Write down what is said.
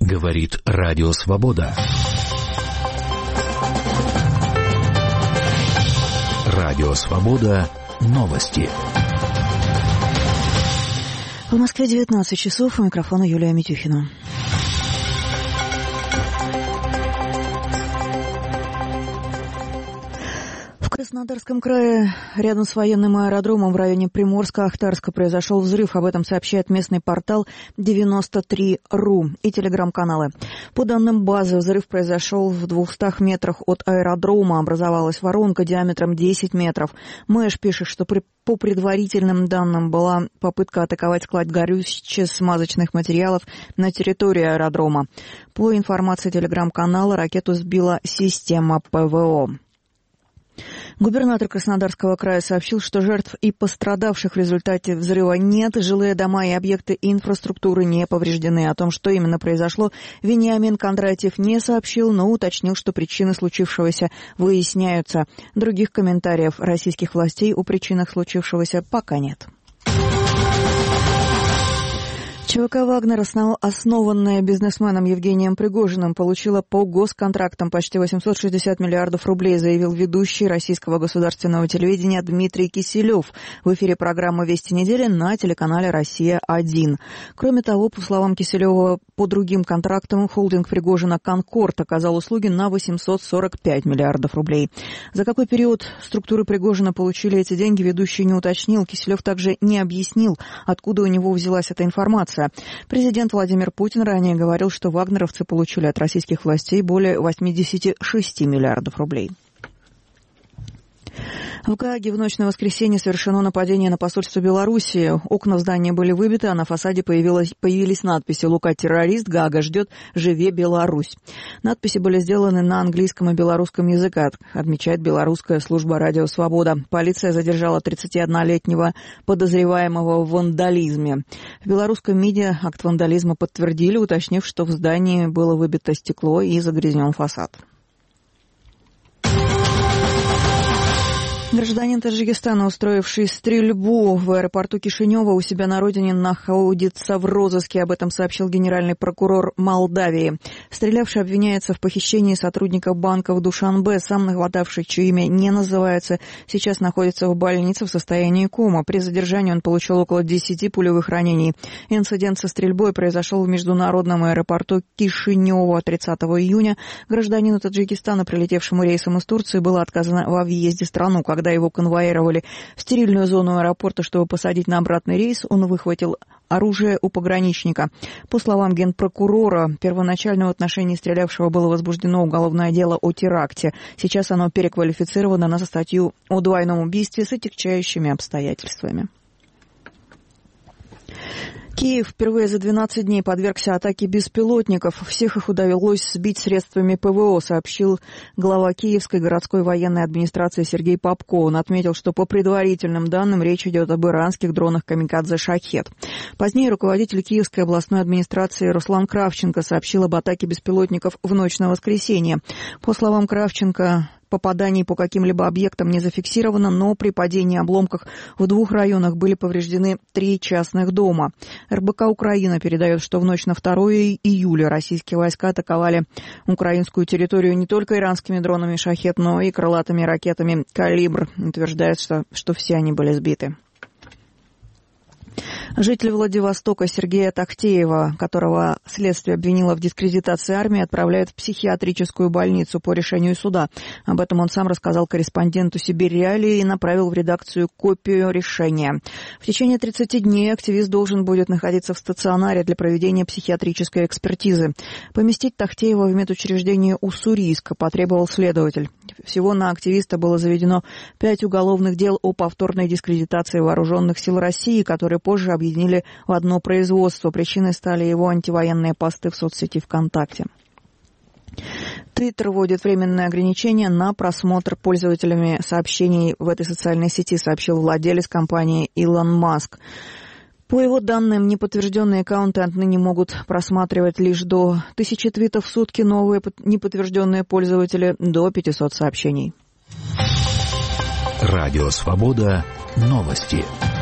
Говорит Радио Свобода. Радио Свобода. Новости. В Москве 19 часов. У микрофона Юлия Митюхина. В Краснодарском крае, рядом с военным аэродромом в районе Приморска-Ахтарска, произошел взрыв. Об этом сообщает местный портал 93.ру и телеграм-каналы. По данным базы, взрыв произошел в 200 метрах от аэродрома. Образовалась воронка диаметром 10 метров. Мэш пишет, что по предварительным данным была попытка атаковать склад горюче-смазочных материалов на территории аэродрома. По информации телеграм-канала, ракету сбила система ПВО. Губернатор Краснодарского края сообщил, что жертв и пострадавших в результате взрыва нет. Жилые дома и объекты инфраструктуры не повреждены. О том, что именно произошло, Вениамин Кондратьев не сообщил, но уточнил, что причины случившегося выясняются. Других комментариев российских властей о причинах случившегося пока нет. ЧВК «Вагнер», основанная бизнесменом Евгением Пригожиным, получила по госконтрактам почти 860 миллиардов рублей, заявил ведущий российского государственного телевидения Дмитрий Киселев в эфире программы «Вести недели» на телеканале «Россия-1». Кроме того, по словам Киселева, по другим контрактам холдинг Пригожина «Конкорд» оказал услуги на 845 миллиардов рублей. За какой период структуры Пригожина получили эти деньги, ведущий не уточнил. Киселев также не объяснил, откуда у него взялась эта информация. Президент Владимир Путин ранее говорил, что вагнеровцы получили от российских властей более 86 миллиардов рублей. В Гааге в ночь на воскресенье совершено нападение на посольство Белоруссии. Окна в здании были выбиты, а на фасаде появились надписи «Лука террорист, Гаага ждет, живе Беларусь». Надписи были сделаны на английском и белорусском языках, отмечает белорусская служба «Радио Свобода». Полиция задержала 31-летнего подозреваемого в вандализме. В белорусском МИДе акт вандализма подтвердили, уточнив, что в здании было выбито стекло и загрязнен фасад. Гражданин Таджикистана, устроивший стрельбу в аэропорту Кишинева у себя на родине, находится в розыске. Об этом сообщил генеральный прокурор Молдавии. Стрелявший обвиняется в похищении сотрудника банка в Душанбе. Сам нападавший, чье имя не называется, сейчас находится в больнице в состоянии комы. При задержании он получил около 10 пулевых ранений. Инцидент со стрельбой произошел в международном аэропорту Кишинева 30 июня. Гражданину Таджикистана, прилетевшему рейсом из Турции, было отказано во въезде в страну. Когда его конвоировали в стерильную зону аэропорта, чтобы посадить на обратный рейс, он выхватил оружие у пограничника. По словам генпрокурора, первоначально в отношении стрелявшего было возбуждено уголовное дело о теракте. Сейчас оно переквалифицировано на статью о двойном убийстве с отягчающими обстоятельствами. Киев впервые за 12 дней подвергся атаке беспилотников. Всех их удалось сбить средствами ПВО, сообщил глава Киевской городской военной администрации Сергей Попко. Он отметил, что по предварительным данным речь идет об иранских дронах «Камикадзе Шахед». Позднее руководитель Киевской областной администрации Руслан Кравченко сообщил об атаке беспилотников в ночь на воскресенье. По словам Кравченко, попаданий по каким-либо объектам не зафиксировано, но при падении обломков в 2 районах были повреждены 3 частных дома. РБК «Украина» передает, что в ночь на 2 июля российские войска атаковали украинскую территорию не только иранскими дронами «Шахед», но и крылатыми ракетами «Калибр». Утверждается, что все они были сбиты. Житель Владивостока Сергея Тахтеева, которого следствие обвинило в дискредитации армии, отправляют в психиатрическую больницу по решению суда. Об этом он сам рассказал корреспонденту «Сибирь Реалии» и направил в редакцию копию решения. В течение 30 дней активист должен будет находиться в стационаре для проведения психиатрической экспертизы. Поместить Тахтеева в медучреждение Уссурийска потребовал следователь. Всего на активиста было заведено 5 уголовных дел о повторной дискредитации вооруженных сил России, которые позже объединили в одно производство. Причиной стали его антивоенные посты в соцсети ВКонтакте. Твиттер вводит временное ограничение на просмотр пользователями сообщений в этой социальной сети, сообщил владелец компании Илон Маск. По его данным, неподтвержденные аккаунты отныне могут просматривать лишь до 1000 твитов в сутки, новые неподтвержденные пользователи до 500 сообщений. Радио Свобода. Новости.